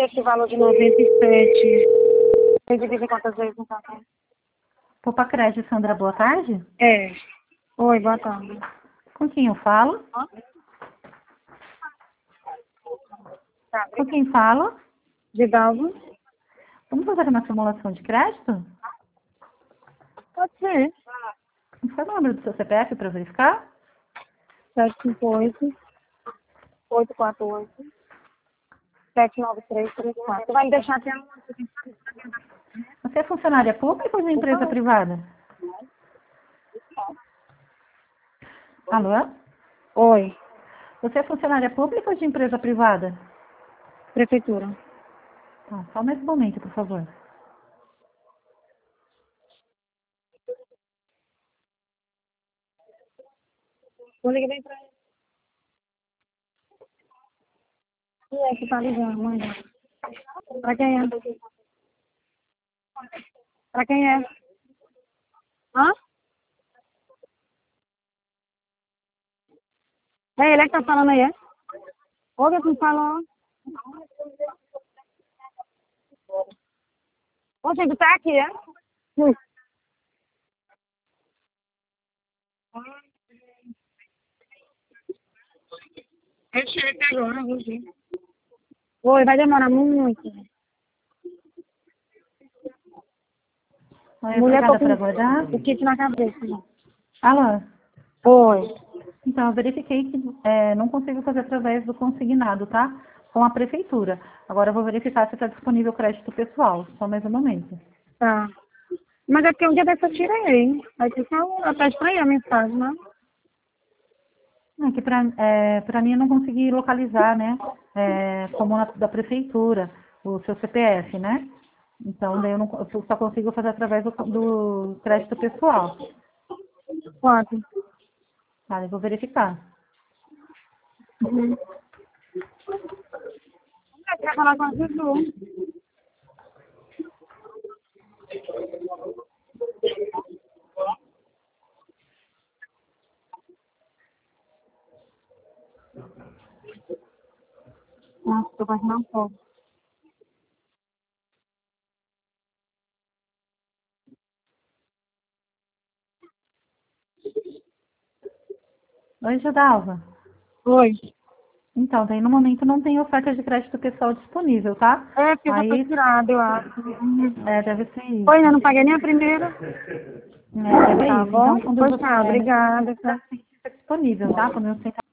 esse valor de 97. Você divide quantas vezes no cartão? Poupa Crédito, Sandra, boa tarde. É. Oi, boa tarde. Com quem eu falo? Tá, Com quem falo? Gidalvo? Vamos fazer uma simulação de crédito? Pode ser. Qual é o número do seu CPF para verificar? 758 848 79334. Você vai me deixar até Você é funcionária pública ou de empresa privada? Alô? Oi, Você é funcionária pública ou de empresa privada? prefeitura. Tá, só mais um momento, por favor. Vou ligar bem pra ele. E é que tá ligando, mãe? Pra quem é? Pra quem é? Hã? É ele que tá falando aí, é? Ô, que tu falou? Ô, gente, tá aqui, é? Eu chego agora, vou ver. Oi, vai demorar muito. Oi, Mulher, tô obrigada por com aguardar. o kit na cabeça. Alô? Oi. Então, eu verifiquei que não consigo fazer através do consignado, tá? Com a prefeitura. Agora eu vou verificar se está disponível crédito pessoal. Só mais um momento. Tá. Mas é porque um dia dessa eu tirei. Aí você falou, eu pede pra ir a mensagem, né? É que para mim eu não consegui localizar, né? Como da prefeitura, o seu CPF, né? Então, daí eu só consigo fazer através do crédito pessoal. Quanto? Tá, eu vou verificar. Uhum. Eu quero falar com a Zuzu. Nossa, tô quase não posso. Oi, Jadalva. Oi. Então, daí no momento não tem oferta de crédito pessoal disponível, tá? É, porque já foi Aí, tirado, eu acho. Uhum. deve ser Oi, isso. ainda não paguei nem a primeira. Deve ser Tá isso. bom? Então, quando Pois você tá, obrigada. Tá? está disponível, tá? Quando você